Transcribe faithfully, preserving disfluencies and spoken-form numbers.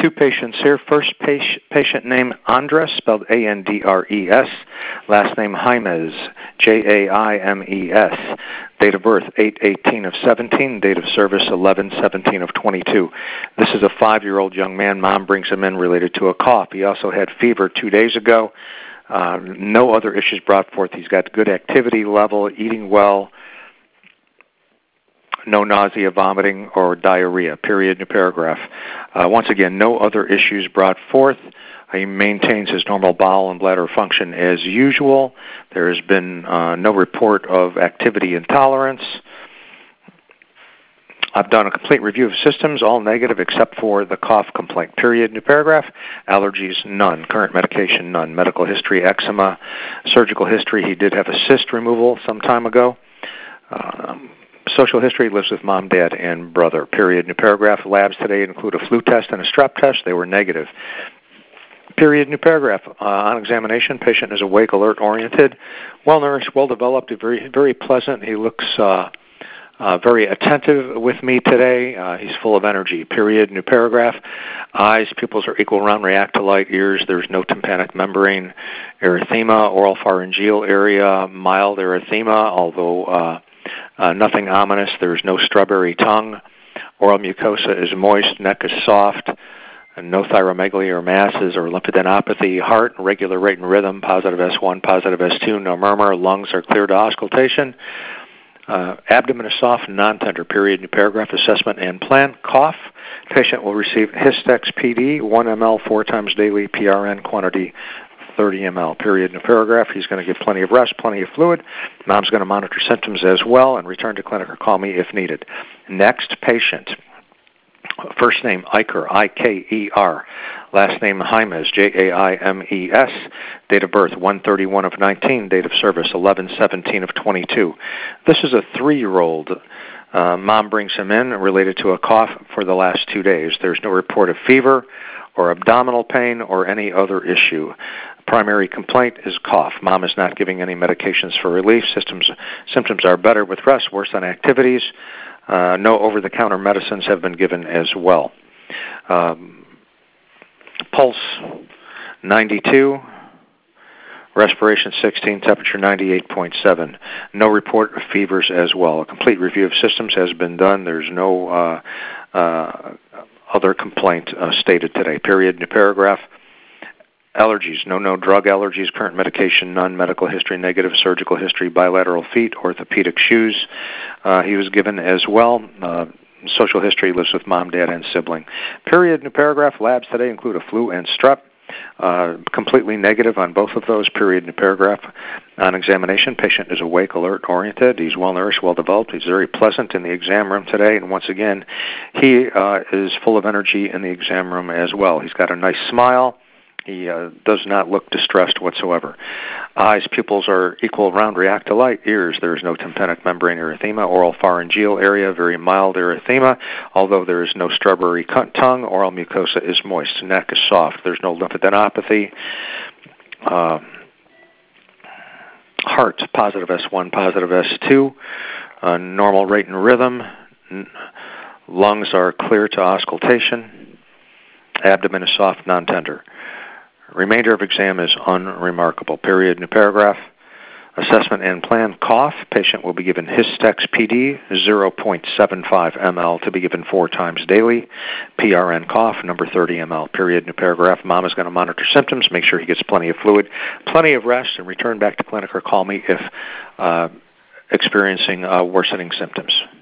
two patients here. First patient, patient name Andres, spelled A N D R E S. Last name Jaimes, J A I M E S. Date of birth eight eighteen of seventeen. Date of service eleven seventeen of twenty-two. This is a five-year-old young man. Mom brings him in related to a cough. He also had fever two days ago. Uh, no other issues brought forth. He's got good activity level, eating well. No nausea, vomiting, or diarrhea, period, new paragraph. Uh, once again, no other issues brought forth. He maintains his normal bowel and bladder function as usual. There has been uh, no report of activity intolerance. I've done a complete review of systems, all negative except for the cough complaint, period, new paragraph. Allergies, none. Current medication, none. Medical history, eczema. Surgical history, he did have a cyst removal some time ago. Um, Social history, lives with mom, dad, and brother, period, new paragraph. Labs today include a flu test and a strep test. They were negative. Period, new paragraph. Uh, on examination, patient is awake, alert, oriented, well-nourished, well-developed, very very pleasant. He looks uh, uh, very attentive with me today. Uh, he's full of energy, period, new paragraph. Eyes, pupils are equal, round, react to light. Ears, there's no tympanic membrane. Erythema, oral pharyngeal area, mild erythema, although uh, Uh, nothing ominous. There's no strawberry tongue. Oral mucosa is moist. Neck is soft. And no thyromegaly or masses or lymphadenopathy. Heart, regular rate and rhythm. Positive S one, positive S two. No murmur. Lungs are clear to auscultation. Uh, abdomen is soft and non-tender. Period. New paragraph. Assessment and plan. Cough. Patient will receive Histex P D, one milliliters, four times daily. P R N quantity thirty milliliters, period, in a paragraph. He's going to get plenty of rest, plenty of fluid. Mom's going to monitor symptoms as well and return to clinic or call me if needed. Next patient. First name, Iker, I K E R. Last name, Jaimes, J A I M E S. Date of birth, one thirty-one of nineteen. Date of service, eleven seventeen of twenty-two. This is a three-year-old. Uh, mom brings him in related to a cough for the last two days. There's no report of fever or abdominal pain or any other issue. Primary complaint is cough. Mom is not giving any medications for relief. Systems, symptoms are better with rest, worse on activities. Uh, no over-the-counter medicines have been given as well. Um, pulse ninety-two, respiration sixteen, temperature ninety-eight point seven. No report of fevers as well. A complete review of systems has been done. There's no uh, uh, other complaint uh, stated today. Period. New paragraph. Allergies, no, no drug allergies, current medication, none, medical history, negative, surgical history, bilateral feet, orthopedic shoes. Uh, he was given as well. Uh, social history, lives with mom, dad, and sibling. Period, new paragraph. Labs today include a flu and strep. Uh, completely negative on both of those, period, new paragraph. On examination, patient is awake, alert, oriented. He's well-nourished, well-developed. He's very pleasant in the exam room today. And once again, he uh, is full of energy in the exam room as well. He's got a nice smile. He uh, does not look distressed whatsoever. Eyes, pupils are equal, round, react to light. Ears, there is no tympanic membrane erythema. Oral pharyngeal area, very mild erythema, although there is no strawberry tongue. Oral mucosa is moist. Neck is soft. There's no lymphadenopathy. Uh, heart, positive S one, positive S two. Uh, normal rate and rhythm. Lungs are clear to auscultation. Abdomen is soft, non-tender. Remainder of exam is unremarkable. Period. New paragraph. Assessment and plan. Cough. Patient will be given Histex P D, zero point seven five milliliters, to be given four times daily. P R N cough, number thirty milliliters. Period. New paragraph. Mom is going to monitor symptoms, make sure he gets plenty of fluid, plenty of rest, and return back to clinic or call me if uh, experiencing uh, worsening symptoms.